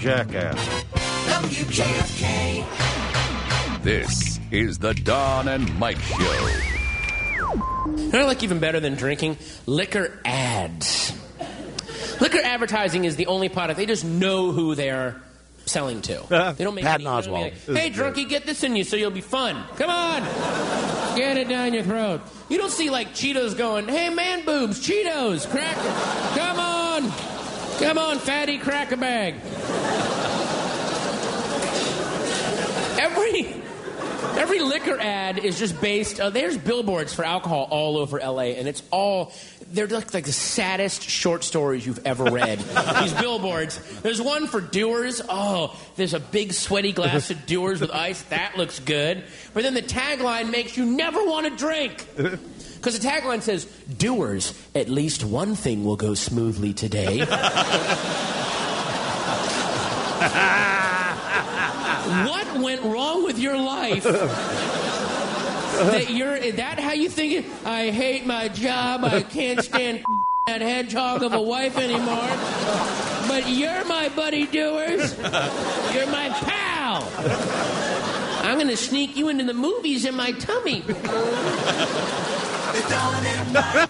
jackass. WJFK. This is the Don and Mike Show. You know, I like even better than drinking? Liquor ads. Liquor advertising is the only product. They just know who they're selling to. They don't make Patton any, they don't Oswalt. make any, hey, drunkie, get this in you so you'll be fun. Come on. Get it down your throat. You don't see, like, Cheetos going, hey, man boobs, Cheetos, cracker. Come on. Come on, fatty cracker bag. Every liquor ad is just based. There's billboards for alcohol all over L.A. and it's all. They're like the saddest short stories you've ever read. These billboards. There's one for Dewar's. Oh, there's a big sweaty glass of Dewar's with ice. That looks good. But then the tagline makes you never want to drink. Because the tagline says, Dewar's, at least one thing will go smoothly today. What went wrong with your life? That how you think it? I hate my job. I can't stand that hedgehog of a wife anymore. But you're my buddy Doers. You're my pal. I'm going to sneak you into the movies in my tummy. The Don and Mike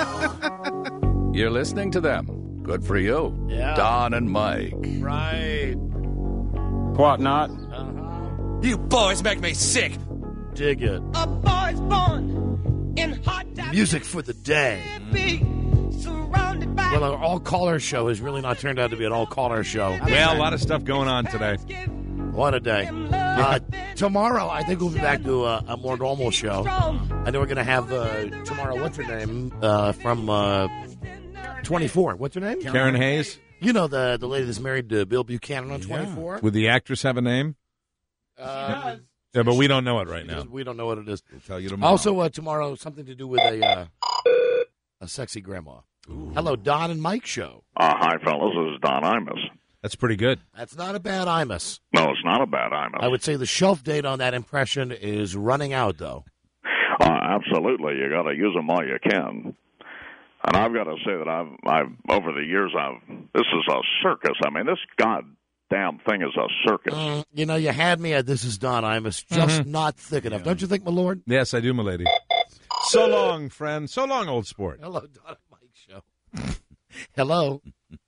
Show. You're listening to them. Good for you. Yeah. Don and Mike. Right. What not? You boys make me sick. Dig it. A boy's born in hot times. Music for the day. Surrounded by Well, our all-caller show has really not turned out to be an all-caller show. Well, a lot of stuff going on today. What a day. Tomorrow, I think we'll be back to a more normal show. I know we're going to have, tomorrow, what's her name, from 24. What's her name? Karen Hayes. You know the lady that's married to Bill Buchanan on 24? Would the actress have a name? Yeah, but we don't know it right now. We don't know what it is. We'll tell you tomorrow. Also, tomorrow, something to do with a sexy grandma. Ooh. Hello, Don and Mike Show. Hi, fellas. This is Don Imus. That's pretty good. That's not a bad Imus. No, it's not a bad Imus. I would say the shelf date on that impression is running out, though. Absolutely. You got to use them while you can. And I've got to say that I've over the years, this is a circus. I mean, this goddamn thing is a circus. You know, you had me at This Is Don Imus, just not thick enough. Don't you think, my lord? Yes, I do, my lady. So long, friend. So long, old sport. Hello, Don and Mike Show. Hello.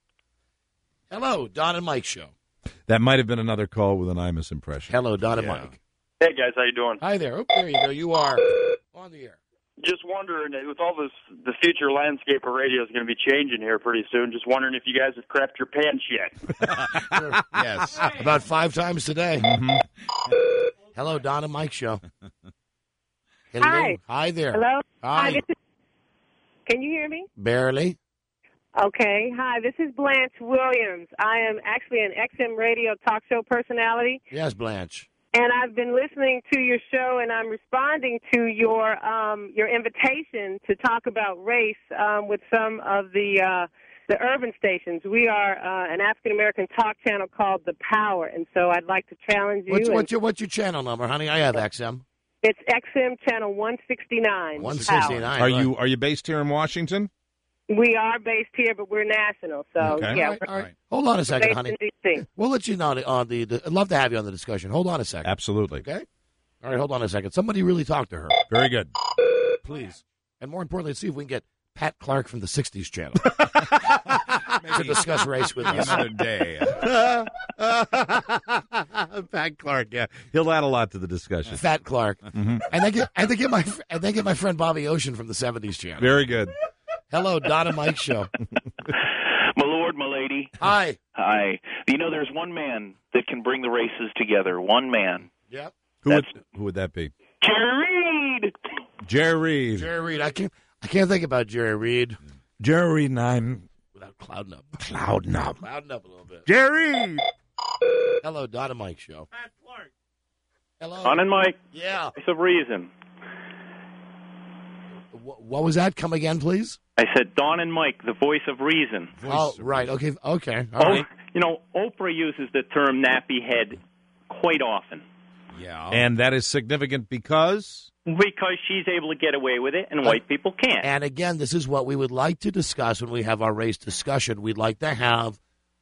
Hello, Don and Mike Show. That might have been another call with an Imus impression. Hello, Don and Mike. Hey, guys. How you doing? Hi there. Oh, there you go. You are on the air. Just wondering, with all this, the future landscape of radio is going to be changing here pretty soon. Just wondering if you guys have crapped your pants yet. Yes. About 5 times today. Mm-hmm. Hello, Don and Mike Show. Hello. Hi. Hi there. Hello? Hi. Can you hear me? Barely. Okay. Hi, this is Blanche Williams. I am actually an XM radio talk show personality. Yes, Blanche. And I've been listening to your show, and I'm responding to your invitation to talk about race with some of the urban stations. We are an African-American talk channel called The Power, and so I'd like to challenge you. What's your channel number, honey? I have XM. It's XM channel 169. 169. Are you based here in Washington? We are based here, but we're national. So, okay. yeah. All right. Hold on a second, honey. DC. We'll let you know on the I'd love to have you on the discussion. Hold on a second. Absolutely. Okay? All right, hold on a second. Somebody really talk to her. Very good. Please. And more importantly, let's see if we can get Pat Clark from the 60s channel to discuss race with us. Another day. Pat Clark, yeah. He'll add a lot to the discussion. Fat Clark. Mm-hmm. And then get my friend Bobby Ocean from the 70s channel. Very good. Hello, Don and Mike Show. My lord, my lady. Hi. Hi. You know, there's one man that can bring the races together. One man. Yep. Who would that be? Jerry Reed. Jerry Reed. Jerry Reed. I can't think about Jerry Reed. Jerry Reed, and I'm without clouding up. Clouding up a little bit. Jerry. Hello, Don and Mike Show. Pat Clark. Hello. Don and Mike. Yeah. Voice of reason. What was that? Come again, please. I said Don and Mike, the voice of reason. Right. Okay. All right. You know, Oprah uses the term nappy head quite often. Yeah. And that is significant because? Because she's able to get away with it and white people can't. And again, this is what we would like to discuss when we have our race discussion. We'd like to have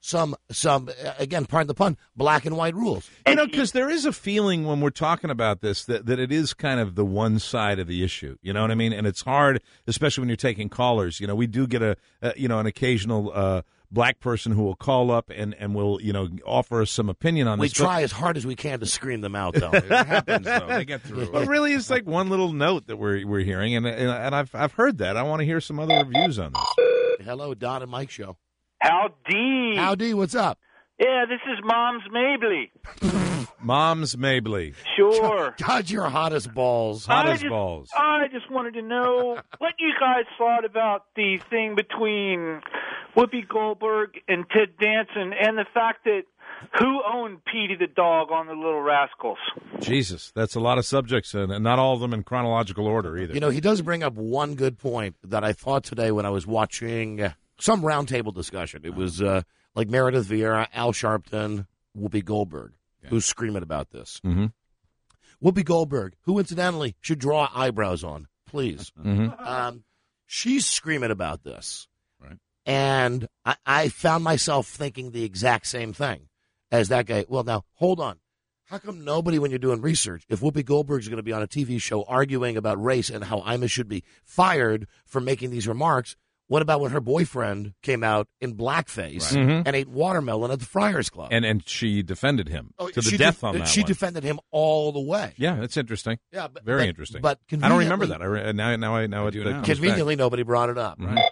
again, pardon the pun, black and white rules. You know, because there is a feeling when we're talking about this that it is kind of the one side of the issue. You know what I mean? And it's hard, especially when you're taking callers. You know, we do get an occasional black person who will call up and will, offer us some opinion on We this. try as hard as we can to scream them out, though. It happens, though. They get through. But really, it's like one little note that we're hearing, and I've heard that. I want to hear some other reviews on this. Hello, Don and Mike show. Howdy. Howdy, what's up? Yeah, this is Mom's Mabley. Mom's Mabley. Sure. God, you're hot as balls. Hot as balls. I just wanted to know what you guys thought about the thing between Whoopi Goldberg and Ted Danson and the fact that who owned Petey the dog on the Little Rascals. Jesus, that's a lot of subjects, and not all of them in chronological order either. You know, he does bring up one good point that I thought today when I was watching some roundtable discussion. It was like Meredith Vieira, Al Sharpton, Whoopi Goldberg, who's screaming about this. Mm-hmm. Whoopi Goldberg, who incidentally should draw eyebrows on, please. Mm-hmm. She's screaming about this. Right. And I found myself thinking the exact same thing as that guy. Well, now, hold on. How come nobody, when you're doing research, if Whoopi Goldberg's going to be on a TV show arguing about race and how Imus should be fired for making these remarks, what about when her boyfriend came out in blackface and ate watermelon at the Friars Club? And she defended him to the death on that She one. defended him all the way. Yeah, that's interesting. Yeah, very interesting. But I don't remember that. Now I know it. Conveniently, nobody brought it up. Mhm. Right?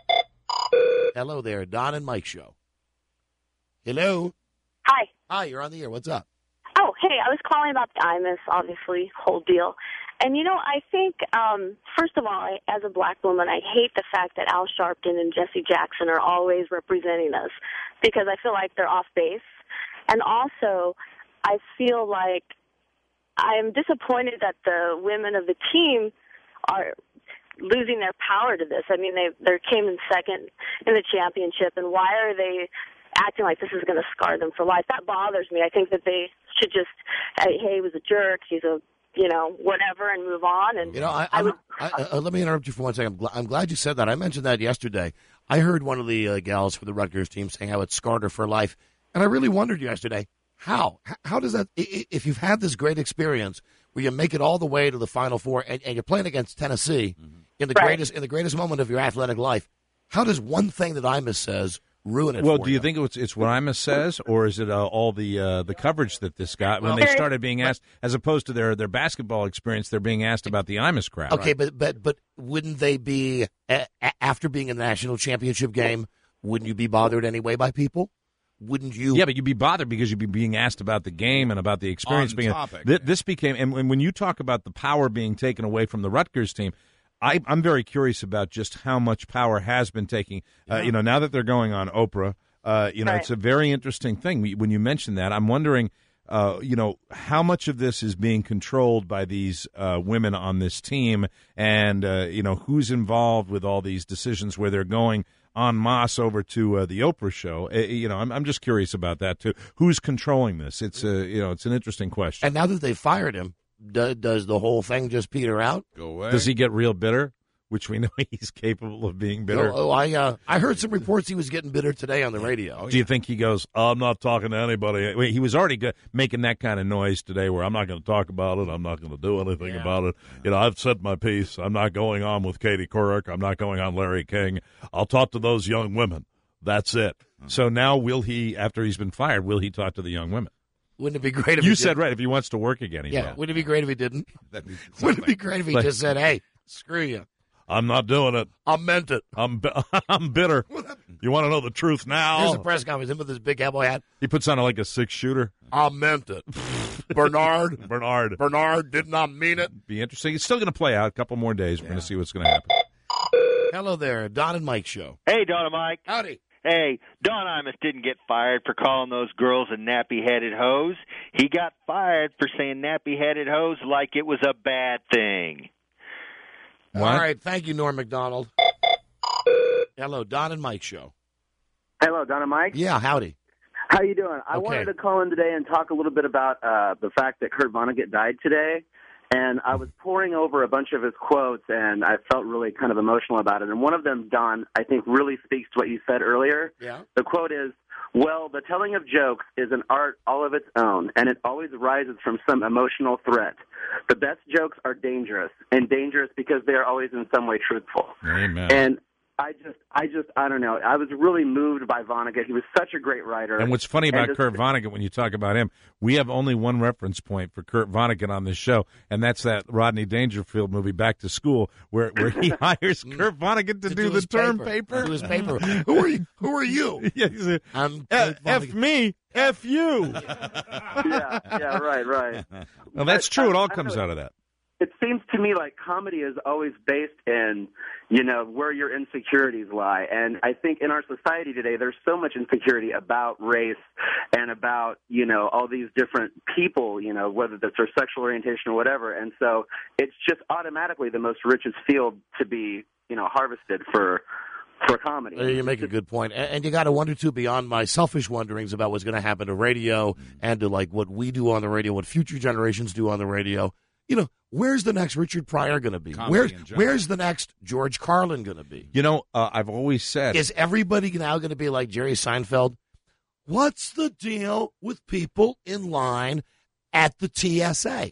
Hello there, Don and Mike show. Hello. Hi. Hi, you're on the air. What's up? Oh, hey, I was calling about the Imus, obviously, whole deal. And, I think, first of all, as a black woman, I hate the fact that Al Sharpton and Jesse Jackson are always representing us because I feel like they're off base. And also, I feel like I'm disappointed that the women of the team are losing their power to this. I mean, they came in second in the championship, and why are they acting like this is going to scar them for life? That bothers me. I think that they should just, hey, he was a jerk, he's a, whatever, and move on. And let me interrupt you for 1 second. I'm glad you said that. I mentioned that yesterday. I heard one of the gals for the Rutgers team saying how it scarred her for life. And I really wondered yesterday, how does that, if you've had this great experience where you make it all the way to the Final Four and you're playing against Tennessee in the greatest moment of your athletic life, how does one thing that Imus says ruin it Well, for do you think it's what Imus says, or is it all the coverage that this got when they started being asked, as opposed to their basketball experience, they're being asked about the Imus crowd? Okay, but wouldn't they be, after being in the national championship game, wouldn't you be bothered anyway by people? Wouldn't you? Yeah, but you'd be bothered because you'd be being asked about the game and about the experience. On being topic. This became, and when you talk about the power being taken away from the Rutgers team, I'm very curious about just how much power has been taking. Now that they're going on Oprah, it's a very interesting thing. When you mention that, I'm wondering, how much of this is being controlled by these women on this team, and who's involved with all these decisions where they're going en masse over to the Oprah show. I'm just curious about that too. Who's controlling this? It's it's an interesting question. And now that they fired him, does the whole thing just peter out? Go away. Does he get real bitter? Which we know he's capable of being bitter. I heard some reports he was getting bitter today on the radio. Do you think he goes, I'm not talking to anybody? He was already making that kind of noise today where I'm not going to talk about it. I'm not going to do anything about it. I've said my piece. I'm not going on with Katie Couric. I'm not going on Larry King. I'll talk to those young women. That's it. So now will he, after he's been fired, will he talk to the young women? Wouldn't it be great if you he said didn't? Right, if he wants to work again, he will. Wouldn't it be great if he didn't? Wouldn't it be great if he just said, hey, screw you. I'm not doing it. I meant it. I'm bitter. You want to know the truth now? Here's a press conference, him with his big cowboy hat. He puts on like a 6-shooter. I meant it. Bernard did not mean it. Be interesting. It's still going to play out a couple more days. We're going to see what's going to happen. Hello there, Don and Mike show. Hey, Don and Mike. Howdy. Hey, Don Imus didn't get fired for calling those girls a nappy-headed hose. He got fired for saying nappy-headed hose like it was a bad thing. All right, thank you, Norm McDonald. Hello, Don and Mike show. Hello, Don and Mike. Yeah, howdy. How you doing? I wanted to call in today and talk a little bit about the fact that Kurt Vonnegut died today. And I was poring over a bunch of his quotes, and I felt really kind of emotional about it. And one of them, Don, I think really speaks to what you said earlier. Yeah. The quote is, Well, the telling of jokes is an art all of its own, and it always arises from some emotional threat. The best jokes are dangerous, and dangerous because they are always in some way truthful. Amen. And I don't know. I was really moved by Vonnegut. He was such a great writer. And what's funny about Kurt Vonnegut, when you talk about him, we have only one reference point for Kurt Vonnegut on this show, and that's that Rodney Dangerfield movie, Back to School, where he hires Kurt Vonnegut to do the term paper. Do his paper. Who are you? Yeah, he said, I'm F me, F you. yeah, right. Well, that's true. It all comes out of that. It seems to me like comedy is always based in, where your insecurities lie. And I think in our society today, there's so much insecurity about race and about, all these different people, whether that's their sexual orientation or whatever. And so it's just automatically the most richest field to be, harvested for comedy. You make a good point. And you got to wonder, too, beyond my selfish wonderings about what's going to happen to radio and to, like, what we do on the radio, what future generations do on the radio. Where's the next Richard Pryor going to be? Where's the next George Carlin going to be? I've always said... Is everybody now going to be like Jerry Seinfeld? What's the deal with people in line at the TSA?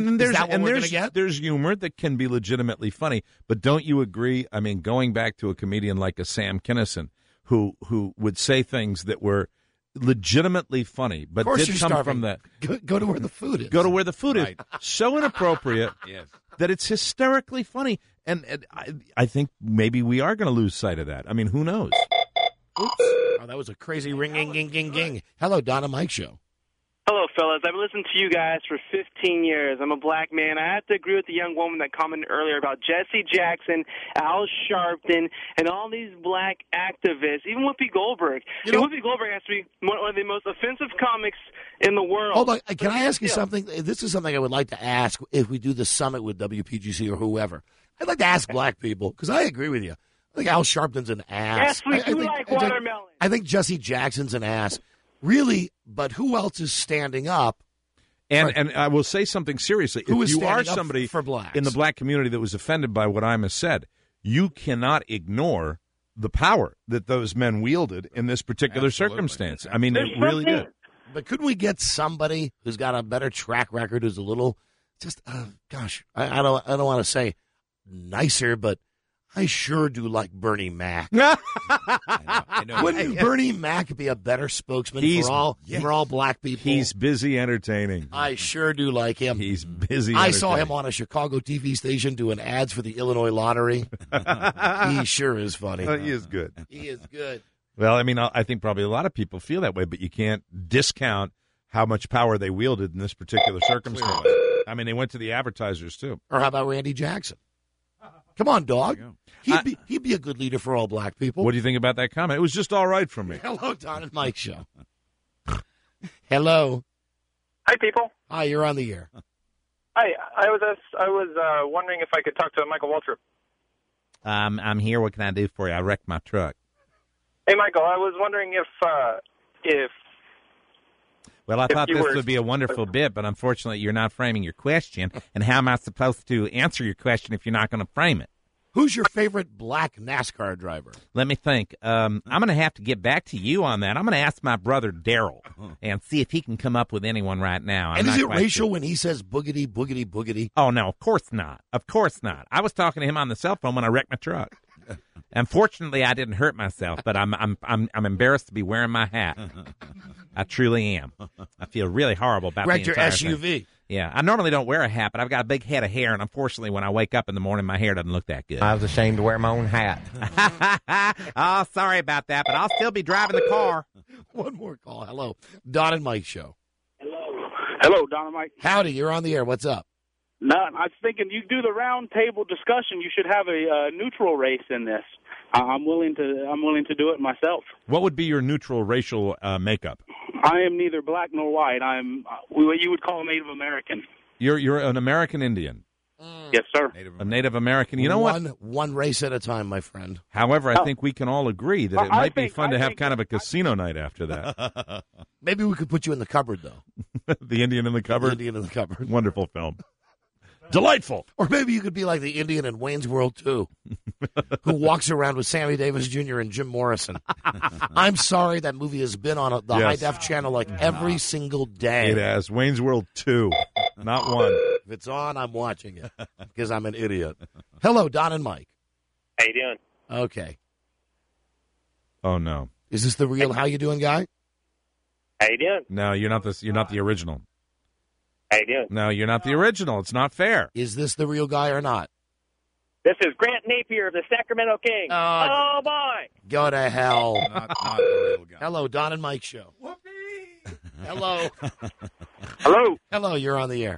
There's humor that can be legitimately funny, but don't you agree? I mean, going back to a comedian like a Sam Kinison, who would say things that were legitimately funny, but did come starving. From that. Go to where the food is. Go to where the food is. So inappropriate that it's hysterically funny. And I think maybe we are going to lose sight of that. I mean, who knows? Oops. Oh, that was a crazy ringing, ging, ging, ging. Hello, Don and Mike Show. Hello, fellas. I've listened to you guys for 15 years. I'm a black man. I have to agree with the young woman that commented earlier about Jesse Jackson, Al Sharpton, and all these black activists, even Whoopi Goldberg. Whoopi Goldberg has to be one of the most offensive comics in the world. Hold on. Can I ask you something? This is something I would like to ask if we do the summit with WPGC or whoever. I'd like to ask black people, because I agree with you. I think Al Sharpton's an ass. Yes, we do like watermelon. I think Jesse Jackson's an ass. Really, but who else is standing up? And I will say something seriously. Who if is you are standing up somebody for blacks? In the black community that was offended by what Ima said, you cannot ignore the power that those men wielded in this particular circumstance. I mean, it really did. But couldn't we get somebody who's got a better track record, who's a little, just, I don't want to say nicer, but I sure do like Bernie Mac. I know. Wouldn't Bernie Mac be a better spokesman for all black people? He's busy entertaining. I sure do like him. He's busy I saw him on a Chicago TV station doing ads for the Illinois Lottery. He sure is funny. He is good. He is good. Well, I mean, I think probably a lot of people feel that way, but you can't discount how much power they wielded in this particular circumstance. I mean, they went to the advertisers, too. Or how about Randy Jackson? Come on, dog. He'd be a good leader for all black people. What do you think about that comment? It was just all right from me. Hello, Don and Mike Show. Hello. Hi, people. Hi, you're on the air. Hi, I was wondering if I could talk to Michael Waltrip. I'm here. What can I do for you? I wrecked my truck. Hey, Michael, I was wondering if Well, I thought this would be a wonderful bit, but unfortunately you're not framing your question. And how am I supposed to answer your question if you're not going to frame it? Who's your favorite black NASCAR driver? Let me think. I'm going to have to get back to you on that. I'm going to ask my brother Daryl and see if he can come up with anyone right now. And is it racial when he says boogity, boogity, boogity? Oh, no, of course not. Of course not. I was talking to him on the cell phone when I wrecked my truck. Unfortunately, I didn't hurt myself, but I'm embarrassed to be wearing my hat. I truly am. I feel really horrible about the entire your SUV. thing. Yeah, I normally don't wear a hat, but I've got a big head of hair, and unfortunately, when I wake up in the morning, my hair doesn't look that good. I was ashamed to wear my own hat. Oh, sorry about that, but I'll still be driving the car. One more call. Hello. Don and Mike Show. Hello, Don and Mike. Howdy, you're on the air. What's up? No, I was thinking you do the round table discussion. You should have a neutral race in this. I'm willing to do it myself. What would be your neutral racial makeup? I am neither black nor white. I'm what you would call a Native American. You're an American Indian. Yes, sir. A Native American. You know what? One race at a time, my friend. However, I think we can all agree that it might be fun to have kind of a casino night after that. Maybe we could put you in the cupboard, though. The Indian in the Cupboard? The Indian in the Cupboard. Wonderful film. Delightful. Or maybe you could be like the Indian in Wayne's World 2, who walks around with Sammy Davis Jr. and Jim Morrison. I'm sorry that movie has been on the High Def channel like every single day. It has. Wayne's World 2, not 1. If it's on, I'm watching it because I'm an idiot. Hello, Don and Mike. How you doing? Okay. Oh, no. Is this the real how you doing guy? How you doing? No, you're not the original. How you doing? No, you're not the original. It's not fair. Is this the real guy or not? This is Grant Napier of the Sacramento Kings. Oh, boy. Go to hell. Not the real guy. Hello, Don and Mike show. Hello. Hello. Hello, you're on the air.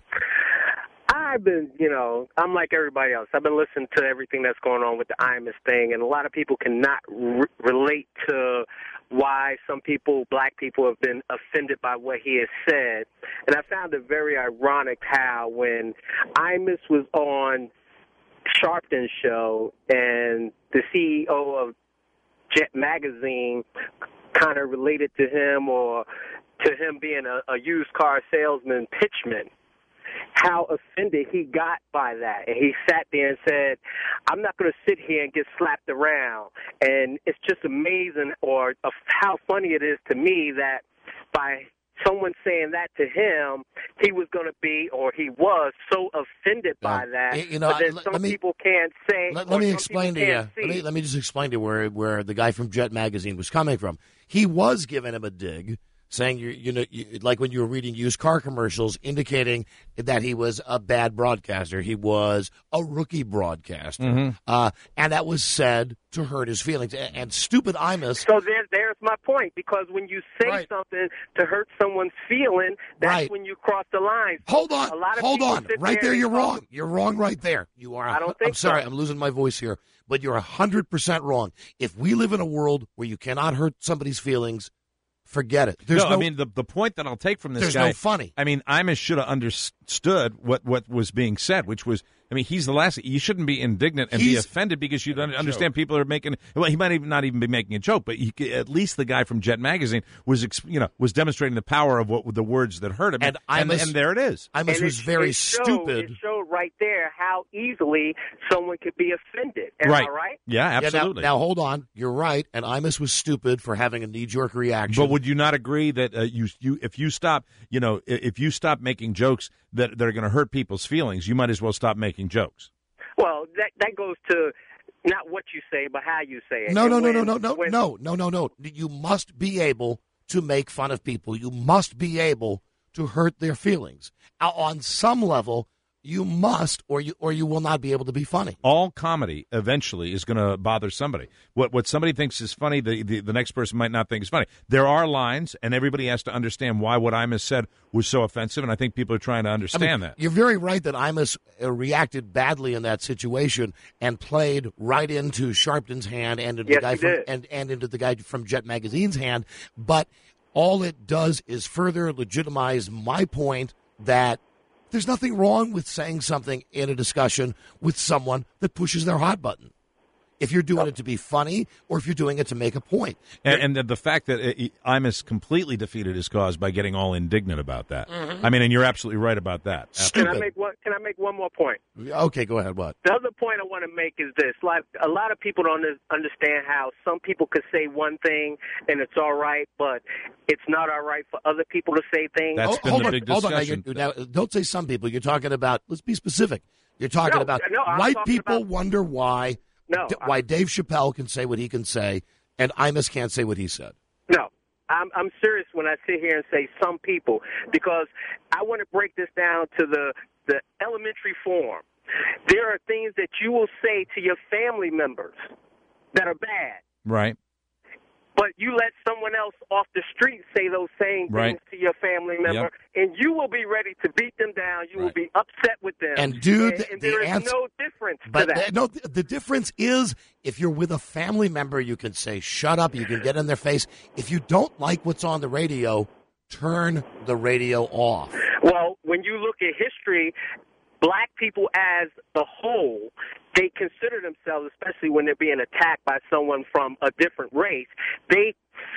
I've been, I'm like everybody else. I've been listening to everything that's going on with the Imus thing, and a lot of people cannot relate to why some people, black people, have been offended by what he has said. And I found it very ironic how when Imus was on Sharpton's show and the CEO of Jet Magazine kind of related to him or to him being a used car salesman pitchman, how offended he got by that. And he sat there and said, I'm not going to sit here and get slapped around. And it's just amazing or how funny it is to me that by someone saying that to him, he was going to be or he was so offended by that. But then some people can't say. Let me explain to you. Let me just explain to you where the guy from Jet Magazine was coming from. He was giving him a dig, saying like when you were reading used car commercials, indicating that he was a bad broadcaster. He was a rookie broadcaster, and that was said to hurt his feelings. And stupid Imus. So there's my point, because when you say something to hurt someone's feeling, that's when you cross the line. Hold on, right there. You're wrong. You're wrong right there. You are. I don't think I'm sorry. so. I'm losing my voice here, but you're 100% wrong. If we live in a world where you cannot hurt somebody's feelings, forget it. I mean, the point that I'll take from this there's guy... no funny. I mean, Imus should have understood what was being said, which was... I mean, he's the last... You shouldn't be indignant and be offended because you don't understand people are making... Well, he might not even be making a joke, but at least the guy from Jet Magazine was demonstrating the power of what the words that hurt him. And there it is. Imus was very stupid. It showed right there how easily someone could be offended. Am I right? Yeah, absolutely. Now, hold on. You're right. And Imus was stupid for having a knee-jerk reaction. But would you not agree that if you stop making jokes that are going to hurt people's feelings, you might as well stop making jokes? Well, that goes to not what you say, but how you say it. No. You must be able to make fun of people. You must be able to hurt their feelings. On some level, you must, or you will not be able to be funny. All comedy eventually is going to bother somebody. What somebody thinks is funny, the next person might not think is funny. There are lines, and everybody has to understand why what Imus said was so offensive, and I think people are trying to understand that. You're very right that Imus reacted badly in that situation and played right into Sharpton's hand and into into the guy from Jet Magazine's hand. But all it does is further legitimize my point that there's nothing wrong with saying something in a discussion with someone that pushes their hot button. If you're doing it to be funny or if you're doing it to make a point. And the fact that Imus completely defeated his cause by getting all indignant about that. Mm-hmm. I mean, and you're absolutely right about that. Can I make one more point? Okay, go ahead. What? The other point I want to make is this. Like, a lot of people don't understand how some people could say one thing and it's all right, but it's not all right for other people to say things. That's been the big discussion. Hold on. Now, don't say some people. You're talking about, let's be specific. You're talking about white people wonder why Dave Chappelle can say what he can say and Imus can't say what he said. No, I'm serious when I sit here and say some people, because I want to break this down to the elementary form. There are things that you will say to your family members that are bad. Right. But you let someone else off the street say those same things to your family member, and you will be ready to beat them down. You will be upset with them. And, dude, and there is no difference to that. No, the difference is if you're with a family member, you can say, shut up, you can get in their face. If you don't like what's on the radio, turn the radio off. Well, when you look at history, black people as a whole, they consider themselves, especially when they're being attacked by someone from a different race, they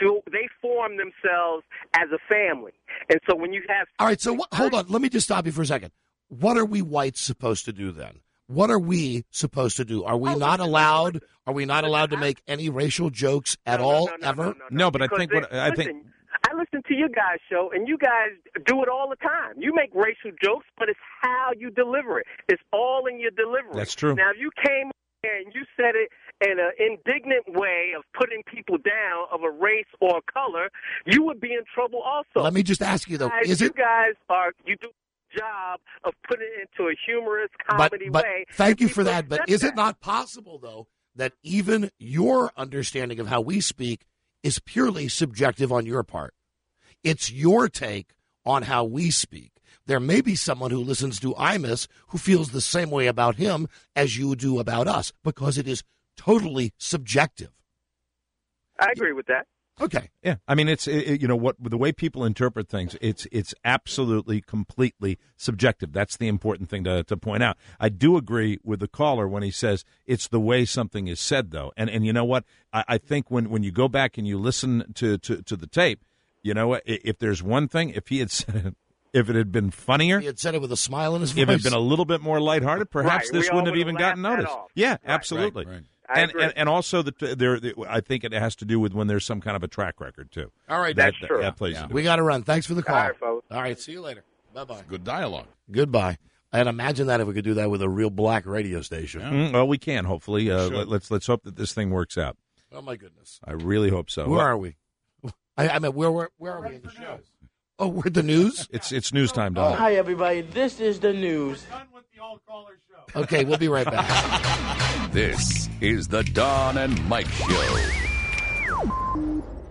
form themselves as a family. And so when you have... All right, so hold on. Let me just stop you for a second. what are we whites supposed to do then? What are we supposed to do? Are we not allowed? Are we not allowed to make any racial jokes at all ever? No, but I think I listen to your guys' show, and you guys do it all the time. You make racial jokes, but it's how you deliver it. It's all in your delivery. That's true. Now, if you came here and you said it in an indignant way of putting people down of a race or a color, you would be in trouble also. Let me just ask you, though, you guys you do a job of putting it into a humorous comedy way. Thank you for that. But is it not possible, though, that even your understanding of how we speak is purely subjective on your part? It's your take on how we speak. There may be someone who listens to Imus who feels the same way about him as you do about us, because it is totally subjective. I agree with that. Okay. Yeah. I mean, it's the way people interpret things. It's absolutely, completely subjective. That's the important thing to point out. I do agree with the caller when he says it's the way something is said, though. And you know what? I think when you go back and you listen to the tape, you know what? If there's one thing, if he had said it, if it had been funnier, he had said it with a smile in his voice. If it had been a little bit more lighthearted, perhaps this wouldn't have even gotten noticed. Yeah, absolutely. Right. And also I think it has to do with when there's some kind of a track record too. All right, that's true. That plays into it. We got to run. Thanks for the call. All right, folks. All right, see you later. Bye-bye. Good dialogue. Goodbye. And imagine that if we could do that with a real black radio station. Yeah. Well, we can, hopefully. Let's hope that this thing works out. Oh, my goodness. I really hope so. Where are we? I mean, where are we in the show? Oh, we're the news? It's news time, Don. Hi, everybody. This is the news. Okay, we'll be right back. This is the Don and Mike Show.